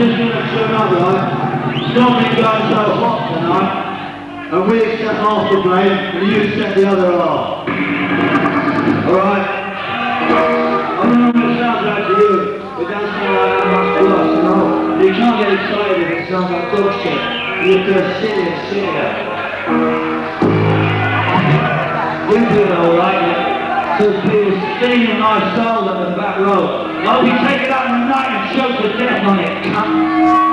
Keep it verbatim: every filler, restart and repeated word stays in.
just going to turn up, right? It's not been going so hot tonight, and we set half the blade, and you set the other half. Alright? I don't know what it sounds like to you. It doesn't sound like that much to us, you know? You can't get excited if it sounds like dog shit. You have to sit and sit there. You do it alright, yeah? So people singing nice souls up in the back row. I'll be taking out in the night and choke to death on it, cunt.